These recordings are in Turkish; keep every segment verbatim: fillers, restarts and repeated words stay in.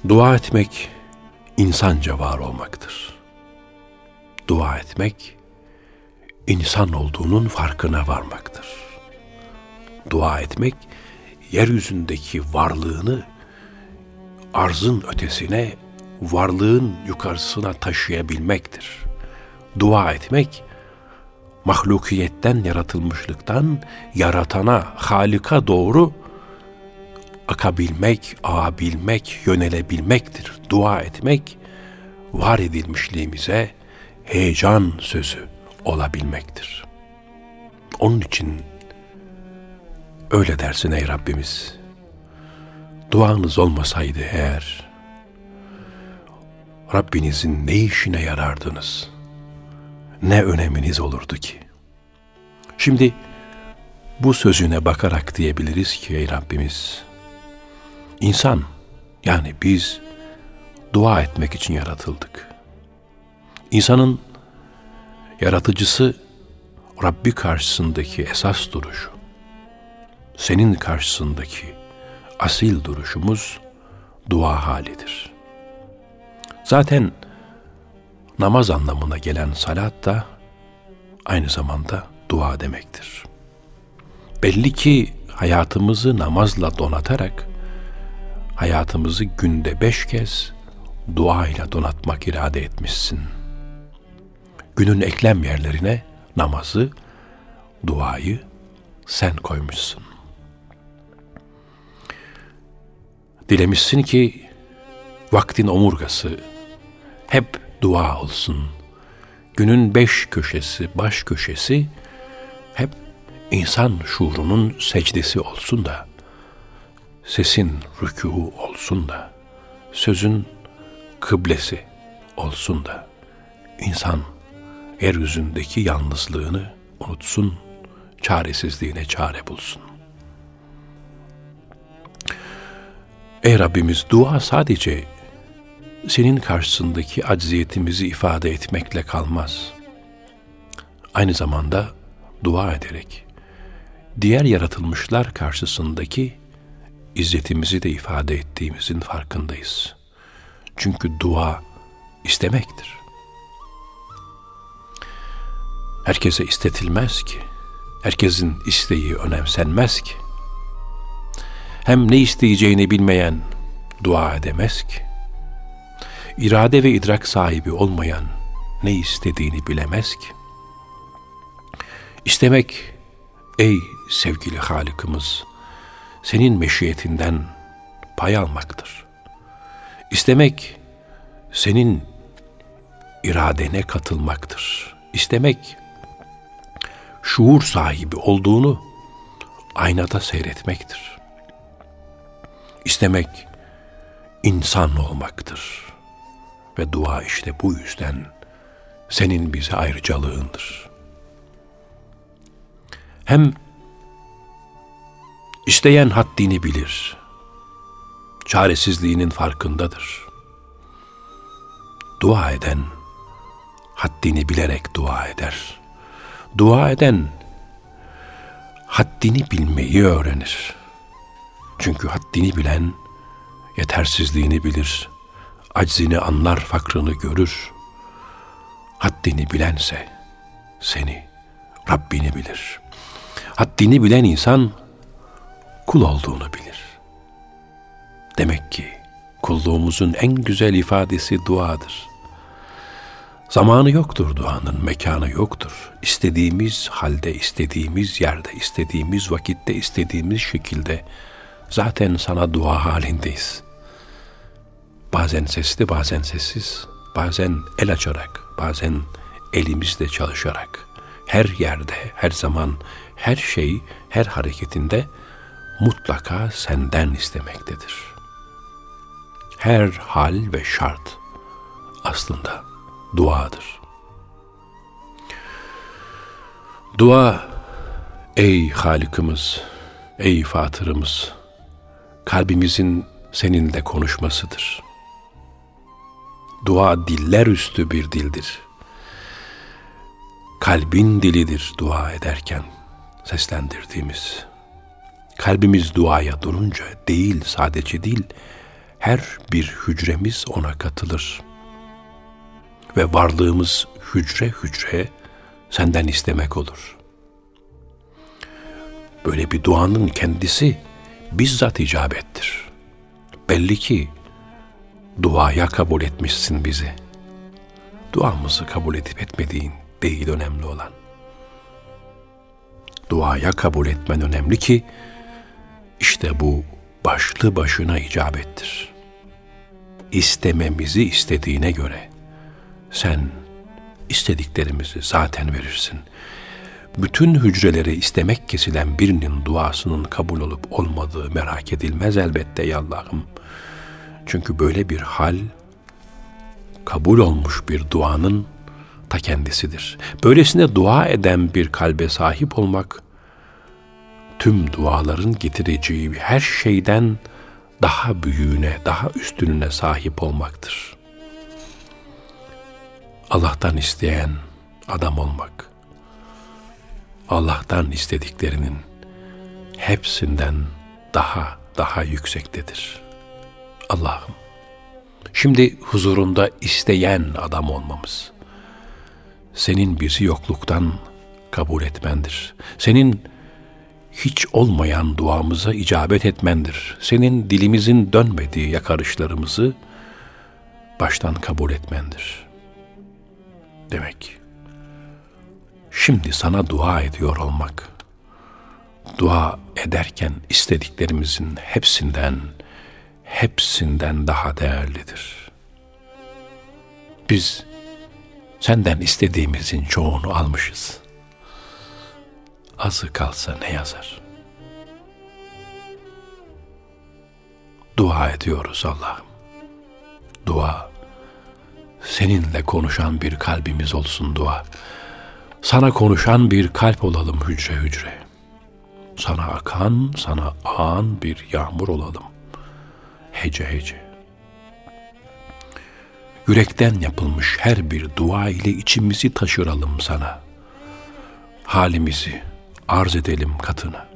Dua etmek insanca var olmaktır. Dua etmek insan olduğunun farkına varmaktır. Dua etmek yeryüzündeki varlığını arzın ötesine, varlığın yukarısına taşıyabilmektir. Dua etmek mahlukiyetten, yaratılmışlıktan yaratana, Halık'a doğru akabilmek, ağabilmek, yönelebilmektir. Dua etmek, var edilmişliğimize heyecan sözü olabilmektir. Onun için öyle dersin ey Rabbimiz. Duanız olmasaydı eğer, Rabbinizin ne işine yarardınız, ne öneminiz olurdu ki? Şimdi bu sözüne bakarak diyebiliriz ki ey Rabbimiz, İnsan, yani biz dua etmek için yaratıldık. İnsanın yaratıcısı Rabbi karşısındaki esas duruşu, senin karşısındaki asil duruşumuz dua halidir. Zaten namaz anlamına gelen salat da aynı zamanda dua demektir. Belli ki hayatımızı namazla donatarak hayatımızı günde beş kez dua ile donatmak irade etmişsin. Günün eklem yerlerine namazı, duayı sen koymuşsun. Dilemişsin ki vaktin omurgası hep dua olsun. Günün beş köşesi, baş köşesi hep insan şuurunun secdesi olsun da, sesin rükû olsun da, sözün kıblesi olsun da, insan yeryüzündeki yalnızlığını unutsun, çaresizliğine çare bulsun. Ey Rabbimiz, dua sadece senin karşısındaki acziyetimizi ifade etmekle kalmaz. Aynı zamanda dua ederek diğer yaratılmışlar karşısındaki İzzetimizi de ifade ettiğimizin farkındayız. Çünkü dua istemektir. Herkese istetilmez ki. Herkesin isteği önemsenmez ki. Hem ne isteyeceğini bilmeyen dua edemez ki. İrade ve idrak sahibi olmayan ne istediğini bilemez ki. İstemek, ey sevgili Halık'ımız, senin meşiyetinden pay almaktır. İstemek, senin iradene katılmaktır. İstemek, şuur sahibi olduğunu aynada seyretmektir. İstemek, insan olmaktır. Ve dua işte bu yüzden senin bize ayrıcalığındır. Hem İsteyen haddini bilir, çaresizliğinin farkındadır. Dua eden, haddini bilerek dua eder. Dua eden, haddini bilmeyi öğrenir. Çünkü haddini bilen, yetersizliğini bilir, aczini anlar, fakrını görür. Haddini bilense, seni, Rabbini bilir. Haddini bilen insan, kul olduğunu bilir. Demek ki kulluğumuzun en güzel ifadesi duadır. Zamanı yoktur duanın, mekanı yoktur. İstediğimiz halde, istediğimiz yerde, istediğimiz vakitte, istediğimiz şekilde zaten sana dua halindeyiz. Bazen sesli, bazen sessiz, bazen el açarak, bazen elimizle çalışarak, her yerde, her zaman, her şey, her hareketinde mutlaka senden istemektedir. Her hal ve şart aslında duadır. Dua, ey Halık'ımız, ey Fatır'ımız, kalbimizin seninle konuşmasıdır. Dua diller üstü bir dildir. Kalbin dilidir dua ederken seslendirdiğimiz. Kalbimiz duaya durunca değil, sadece değil, her bir hücremiz ona katılır. Ve varlığımız hücre hücre senden istemek olur. Böyle bir duanın kendisi bizzat icabettir. Belli ki duaya kabul etmişsin bizi. Duamızı kabul edip etmediğin değil önemli olan. Duaya kabul etmen önemli ki işte bu başlı başına icabettir. İstememizi istediğine göre sen istediklerimizi zaten verirsin. Bütün hücreleri istemek kesilen birinin duasının kabul olup olmadığı merak edilmez elbette ya Allah'ım. Çünkü böyle bir hal kabul olmuş bir duanın ta kendisidir. Böylesine dua eden bir kalbe sahip olmak, tüm duaların getireceği her şeyden daha büyüğüne, daha üstününe sahip olmaktır. Allah'tan isteyen adam olmak, Allah'tan istediklerinin hepsinden daha daha yüksektedir. Allah'ım, şimdi huzurunda isteyen adam olmamız, senin bizi yokluktan kabul etmendir. Senin hiç olmayan duamıza icabet etmendir. Senin dilimizin dönmediği yakarışlarımızı baştan kabul etmendir. Demek şimdi sana dua ediyor olmak, dua ederken istediklerimizin hepsinden, hepsinden daha değerlidir. Biz senden istediğimizin çoğunu almışız. Azı kalsa ne yazar? Dua ediyoruz Allah'ım. Dua, seninle konuşan bir kalbimiz olsun dua. Sana konuşan bir kalp olalım hücre hücre. Sana akan, sana ağan bir yağmur olalım. Hece hece. Yürekten yapılmış her bir dua ile içimizi taşıralım sana. Halimizi arz edelim katına.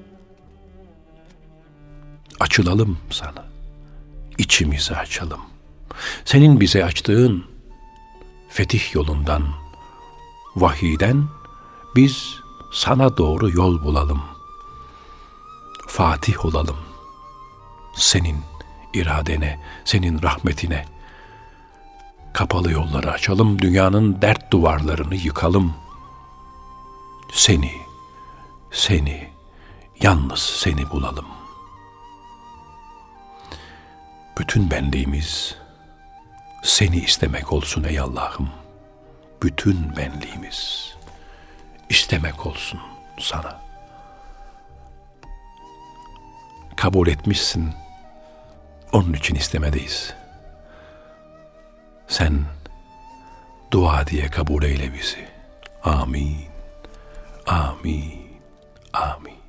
Açılalım sana. İçimizi açalım. Senin bize açtığın fetih yolundan, vahiyden biz sana doğru yol bulalım. Fatih olalım. Senin iradene, senin rahmetine. Kapalı yolları açalım, dünyanın dert duvarlarını yıkalım. Seni, seni, yalnız seni bulalım. Bütün benliğimiz seni istemek olsun ey Allah'ım. Bütün benliğimiz istemek olsun sana. Kabul etmişsin, onun için istemedeyiz. Sen dua diye kabul eyle bizi. Amin, amin, amin.